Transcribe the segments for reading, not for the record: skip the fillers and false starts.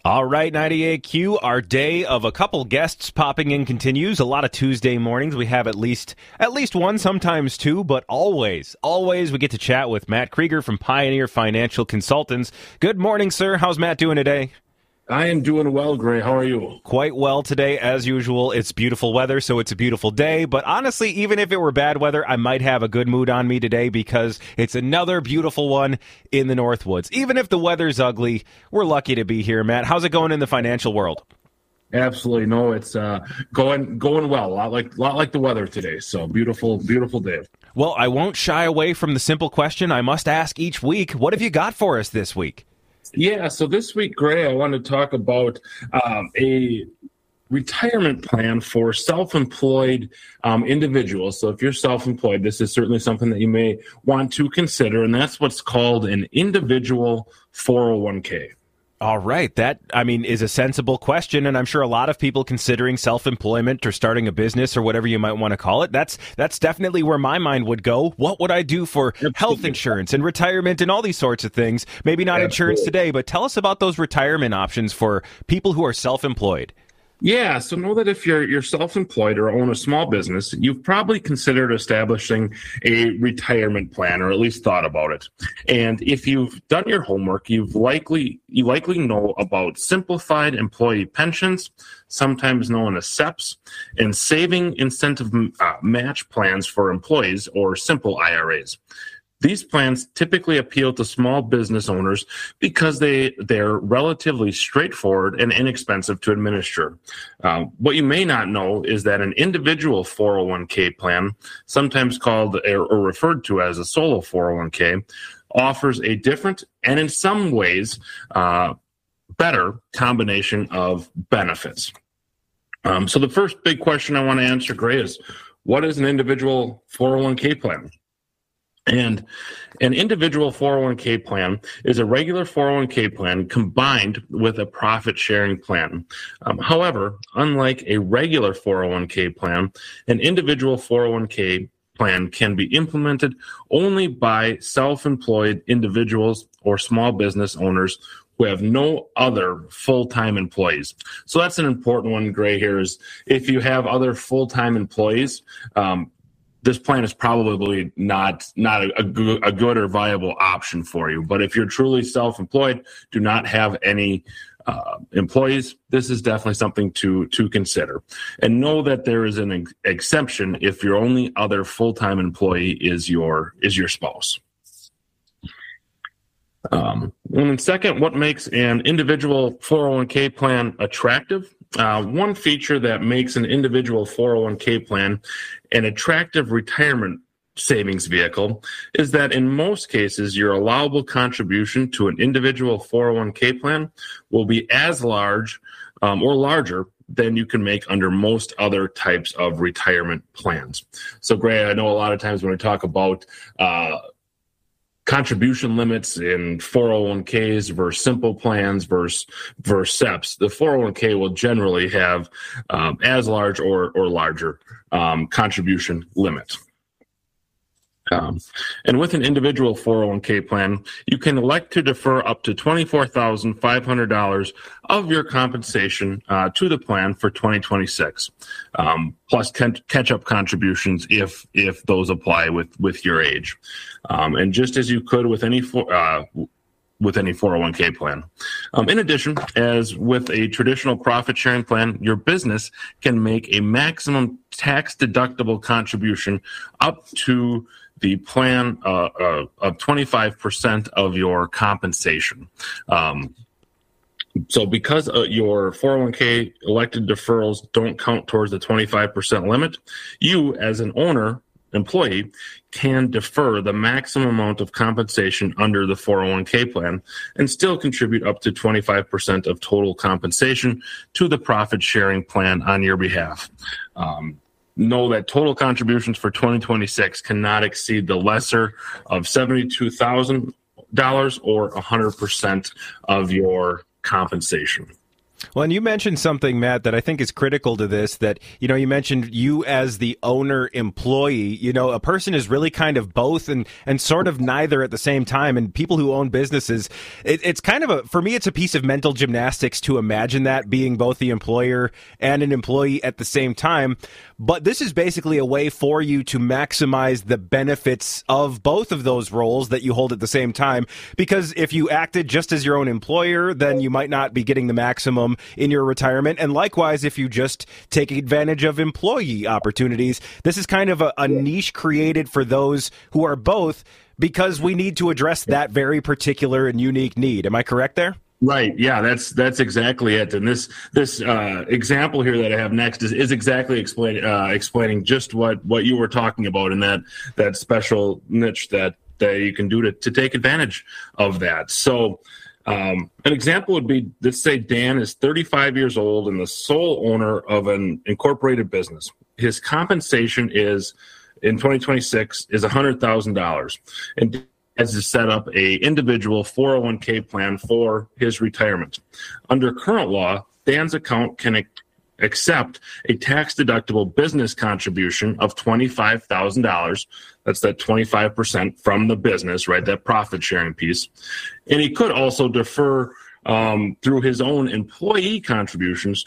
All right, 98Q, our day of a couple guests popping in continues. A lot of Tuesday mornings. We have at least one, sometimes two, but always we get to chat with Matt Krieger from Pioneer Financial Consultants. Good morning, sir. How's Matt doing today? I am doing well, Gray. How are you? Quite well today, as usual. It's beautiful weather, so it's a beautiful day. But honestly, even if it were bad weather, I might have a good mood on me today because it's another beautiful one in the Northwoods. Even if the weather's ugly, we're lucky to be here, Matt. How's it going in the financial world? Absolutely. No, it's going well. A lot like the weather today. So beautiful day. Well, I won't shy away from the simple question I must ask each week. What have you got for us this week? Yeah, so this week, Gray, I want to talk about a retirement plan for self-employed individuals. So if you're self-employed, this is certainly something that you may want to consider, and that's what's called an individual 401k. All right. That, is a sensible question, and I'm sure a lot of people considering self-employment or starting a business or whatever you might want to call it, that's definitely where my mind would go. What would I do for health insurance and retirement and all these sorts of things? Maybe not insurance today, but tell us about those retirement options for people who are self-employed. Yeah, so know that if you're self-employed or own a small business, you've probably considered establishing a retirement plan, or at least thought about it. And if you've done your homework, you likely know about simplified employee pensions, sometimes known as SEPs, and saving incentive match plans for employees, or simple IRAs. These plans typically appeal to small business owners because they're relatively straightforward and inexpensive to administer. What you may not know is that an individual 401k plan, sometimes called or referred to as a solo 401k, offers a different and in some ways better combination of benefits. So the first big question I want to answer, Gray, is what is an individual 401k plan? And an individual 401k plan is a regular 401k plan combined with a profit-sharing plan. However, unlike a regular 401k plan, an individual 401k plan can be implemented only by self-employed individuals or small business owners who have no other full-time employees. So that's an important one, Gray, here is if you have other full-time employees, this plan is probably not a good or viable option for you. But if you're truly self-employed, do not have any employees, this is definitely something to consider. And know that there is an exception if your only other full-time employee is your spouse. And then second, what makes an individual 401k plan attractive? One feature that makes an individual 401k plan an attractive retirement savings vehicle is that in most cases, your allowable contribution to an individual 401k plan will be as large or larger than you can make under most other types of retirement plans. So, Gray, I know a lot of times when we talk about contribution limits in 401ks versus simple plans versus SEPs, the 401k will generally have as large or larger contribution limit. And with an individual 401k plan, you can elect to defer up to $24,500 of your compensation to the plan for 2026, plus catch-up contributions if those apply with your age. And just as you could with any 401k plan. In addition, as with a traditional profit-sharing plan, your business can make a maximum tax-deductible contribution up to the plan of 25% of your compensation. So because your 401k elected deferrals don't count towards the 25% limit, you as an employee can defer the maximum amount of compensation under the 401k plan and still contribute up to 25% of total compensation to the profit sharing plan on your behalf. Know that total contributions for 2026 cannot exceed the lesser of $72,000 or 100% of your compensation. Well, and you mentioned something, Matt, that I think is critical to this, that, you mentioned you as the owner employee. A person is really kind of both and sort of neither at the same time. And people who own businesses, it's kind of for me, it's a piece of mental gymnastics to imagine that being both the employer and an employee at the same time. But this is basically a way for you to maximize the benefits of both of those roles that you hold at the same time. Because if you acted just as your own employer, then you might not be getting the maximum in your retirement. And likewise, if you just take advantage of employee opportunities, this is kind of a niche created for those who are both, because we need to address that very particular and unique need. Am I correct there? Right. Yeah, that's exactly it. And this example here that I have next is exactly explaining just what you were talking about in that special niche that you can do to take advantage of that. So an example would be, let's say Dan is 35 years old and the sole owner of an incorporated business. His compensation is in 2026 is $100,000, and has to set up a individual 401k plan for his retirement. Under current law, Dan's account can accept a tax-deductible business contribution of $25,000. That's that 25% from the business, right? That profit-sharing piece. And he could also defer through his own employee contributions,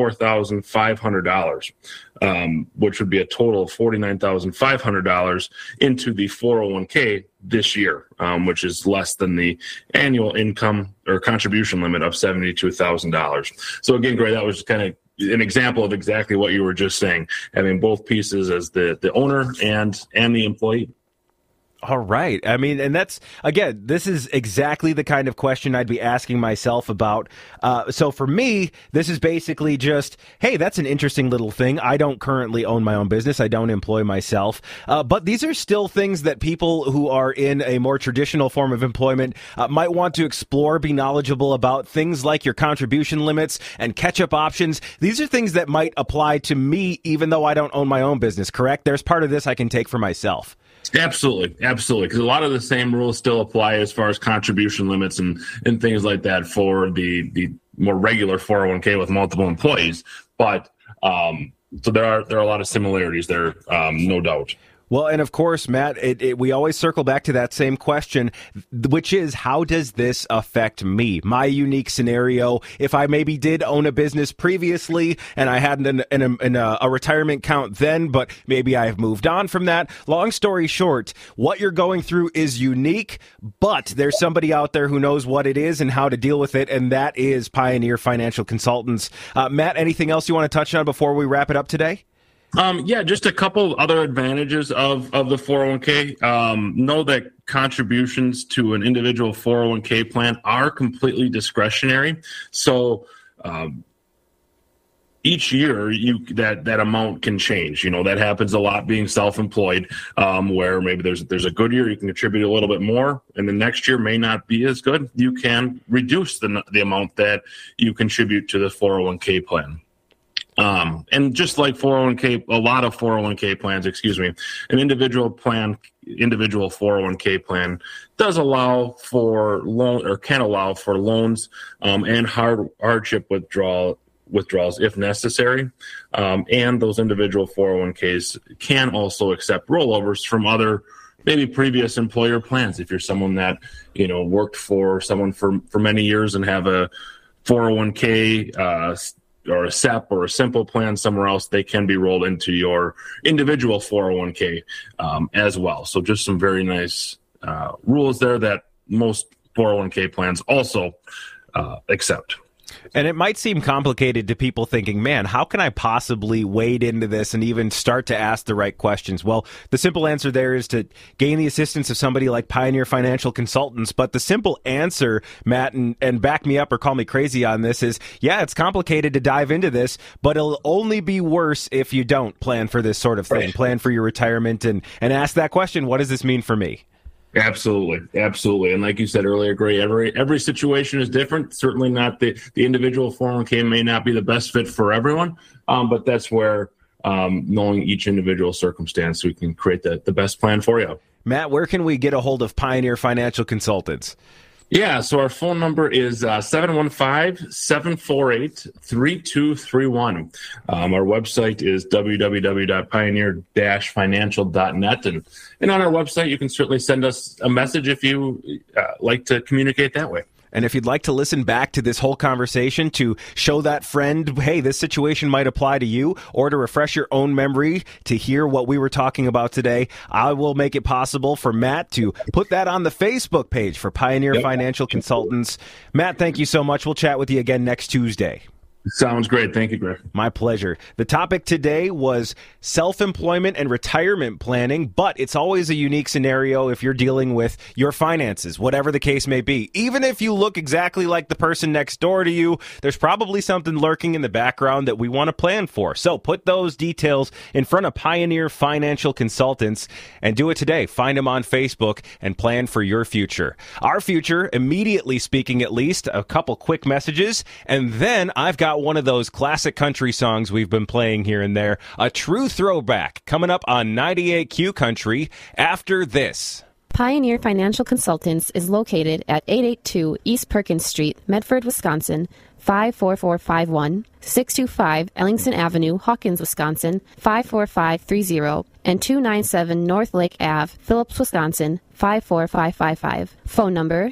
$24,500, which would be a total of $49,500 into the 401k this year, which is less than the annual income or contribution limit of $72,000. So again, Gray, that was kind of an example of exactly what you were just saying, having both pieces as the owner and the employee. All right. I mean, and that's, again, this is exactly the kind of question I'd be asking myself about. So for me, this is basically just, hey, that's an interesting little thing. I don't currently own my own business. I don't employ myself. But these are still things that people who are in a more traditional form of employment might want to explore, be knowledgeable about things like your contribution limits and catch-up options. These are things that might apply to me, even though I don't own my own business, correct? There's part of this I can take for myself. Absolutely. Because a lot of the same rules still apply as far as contribution limits and things like that for the more regular 401k with multiple employees. But so there are a lot of similarities there, no doubt. Well, and of course, Matt, we always circle back to that same question, which is, how does this affect me? My unique scenario, if I maybe did own a business previously and I had a retirement count then, but maybe I have moved on from that. Long story short, what you're going through is unique, but there's somebody out there who knows what it is and how to deal with it, and that is Pioneer Financial Consultants. Matt, anything else you want to touch on before we wrap it up today? Yeah, just a couple other advantages of the 401k. Know that contributions to an individual 401k plan are completely discretionary. So each year that amount can change. That happens a lot being self-employed, where maybe there's a good year you can contribute a little bit more, and the next year may not be as good. You can reduce the amount that you contribute to the 401k plan. And just like a lot of 401k plans, an individual 401k plan does allow for can allow for loans, and hardship withdrawals if necessary. And those individual 401ks can also accept rollovers from other maybe previous employer plans. If you're someone that, worked for someone for many years and have a 401k, or a SEP or a simple plan somewhere else, they can be rolled into your individual 401k as well. So just some very nice rules there that most 401k plans also accept. And it might seem complicated to people thinking, man, how can I possibly wade into this and even start to ask the right questions? Well, the simple answer there is to gain the assistance of somebody like Pioneer Financial Consultants. But the simple answer, Matt, and back me up or call me crazy on this, is, yeah, it's complicated to dive into this, but it'll only be worse if you don't plan for this sort of thing, plan for your retirement and ask that question, what does this mean for me? Absolutely. And like you said earlier, Gray, every situation is different. Certainly not the individual 401k may not be the best fit for everyone, but that's where knowing each individual circumstance, we can create the best plan for you. Matt, where can we get a hold of Pioneer Financial Consultants? Yeah, so our phone number is 715-748-3231. Our website is www.pioneer-financial.net. And on our website, you can certainly send us a message if you like to communicate that way. And if you'd like to listen back to this whole conversation to show that friend, hey, this situation might apply to you, or to refresh your own memory to hear what we were talking about today, I will make it possible for Matt to put that on the Facebook page for Pioneer Financial Consultants. Matt, thank you so much. We'll chat with you again next Tuesday. Sounds great. Thank you, Griff. My pleasure. The topic today was self-employment and retirement planning, but it's always a unique scenario if you're dealing with your finances, whatever the case may be. Even if you look exactly like the person next door to you, there's probably something lurking in the background that we want to plan for. So put those details in front of Pioneer Financial Consultants and do it today. Find them on Facebook and plan for your future. Our future, immediately speaking at least, a couple quick messages, and then I've got one of those classic country songs we've been playing here and there, a true throwback, coming up on 98Q Country after this. Pioneer Financial Consultants is located at 882 East Perkins Street, Medford, Wisconsin, 54451, 625 Ellingson Avenue, Hawkins, Wisconsin, 54530, and 297 North Lake Ave, Phillips, Wisconsin, 54555. Phone number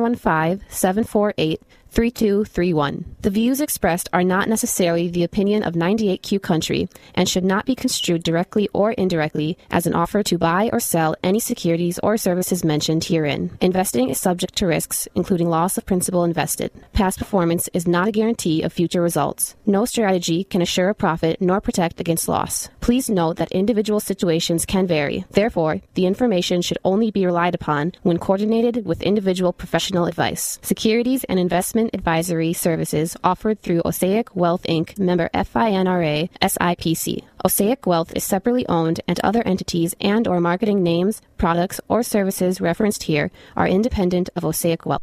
715-748-3231. The views expressed are not necessarily the opinion of 98Q Country and should not be construed directly or indirectly as an offer to buy or sell any securities or services mentioned herein. Investing is subject to risks, including loss of principal invested. Past performance is not a guarantee of future results. No strategy can assure a profit nor protect against loss. Please note that individual situations can vary. Therefore, the information should only be relied upon when coordinated with individual professional advice. Securities and investment advisory services offered through Osaic Wealth Inc., member FINRA, SIPC. Osaic Wealth is separately owned, and other entities and or marketing names, products, or services referenced here are independent of Osaic Wealth.